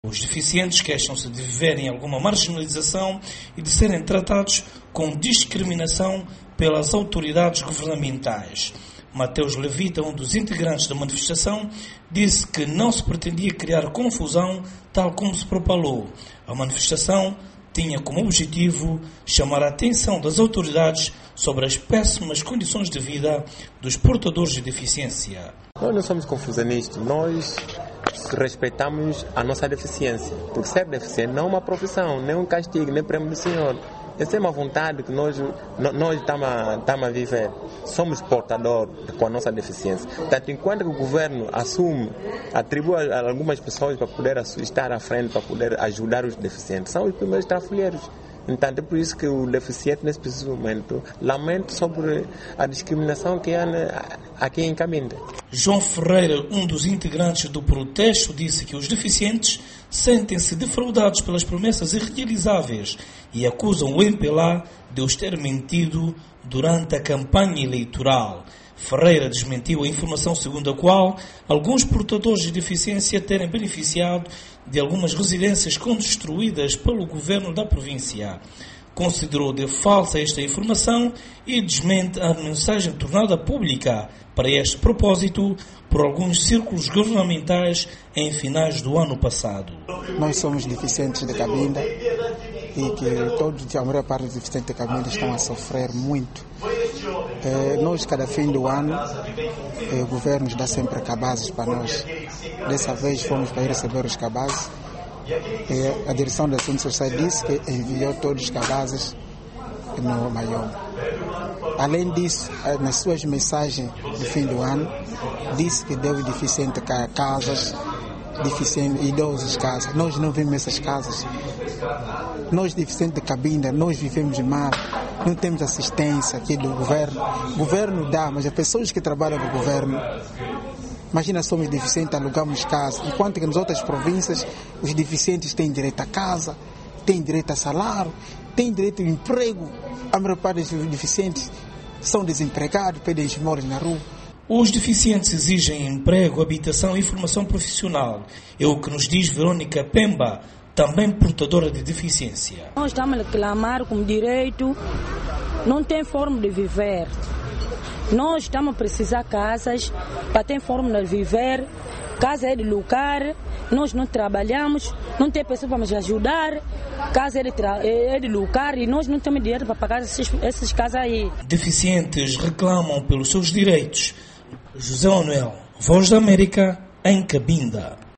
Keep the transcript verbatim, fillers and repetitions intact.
Os deficientes queixam-se de viverem alguma marginalização e de serem tratados com discriminação pelas autoridades governamentais. Mateus Levita, um dos integrantes da manifestação, disse que não se pretendia criar confusão, tal como se propalou. A manifestação tinha como objetivo chamar a atenção das autoridades sobre as péssimas condições de vida dos portadores de deficiência. Nós não somos confusionistas, nós respeitamos a nossa deficiência, porque ser deficiente não é uma profissão, nem um castigo, nem prêmio do Senhor. Essa é uma vontade que nós, nós estamos, estamos a viver. Somos portadores com a nossa deficiência. Tanto enquanto o governo assume, atribui a algumas pessoas para poder estar à frente, para poder ajudar os deficientes, são os primeiros trafolheiros. Então, é por isso que o deficiente, nesse preciso momento, lamenta sobre a discriminação que há aqui em Cabinda. João Ferreira, um dos integrantes do protesto, disse que os deficientes sentem-se defraudados pelas promessas irrealizáveis e acusam o M P L A de os ter mentido durante a campanha eleitoral. Ferreira desmentiu a informação segundo a qual alguns portadores de deficiência terem beneficiado de algumas residências construídas pelo governo da província. Considerou de falsa esta informação e desmente a mensagem tornada pública para este propósito por alguns círculos governamentais em finais do ano passado. Nós somos deficientes de Cabinda e que todos, a maior parte dos deficientes de Cabinda estão a sofrer muito. É, nós, cada fim do ano, é, o governo dá sempre cabazes para nós. Dessa vez fomos para ir receber os cabazes. É, a direção da Assuntos Sociais disse que enviou todos os cabazes no Maior. Além disso, nas suas mensagens do fim do ano, disse que deu deficiente casas, deficiente, idosos casas. Nós não vemos essas casas. Nós, deficientes de Cabinda, nós vivemos mal. Não temos assistência aqui do governo. O governo dá, mas as pessoas que trabalham no governo, imagina, somos deficientes, alugamos casa, enquanto que nas outras províncias os deficientes têm direito a casa, têm direito a salário, têm direito a emprego. A maior parte dos deficientes são desempregados, pedem esmolas na rua. Os deficientes exigem emprego, habitação e formação profissional. É o que nos diz Verônica Pemba, também portadora de deficiência. Nós estamos a clamar como direito, não tem forma de viver. Nós estamos a precisar de casas para ter forma de viver. Casa é de lugar, nós não trabalhamos, não tem pessoa para nos ajudar. Casa é de, tra- é de lugar e nós não temos dinheiro para pagar esses, essas casas aí. Deficientes reclamam pelos seus direitos. José Manuel, Voz da América, em Cabinda.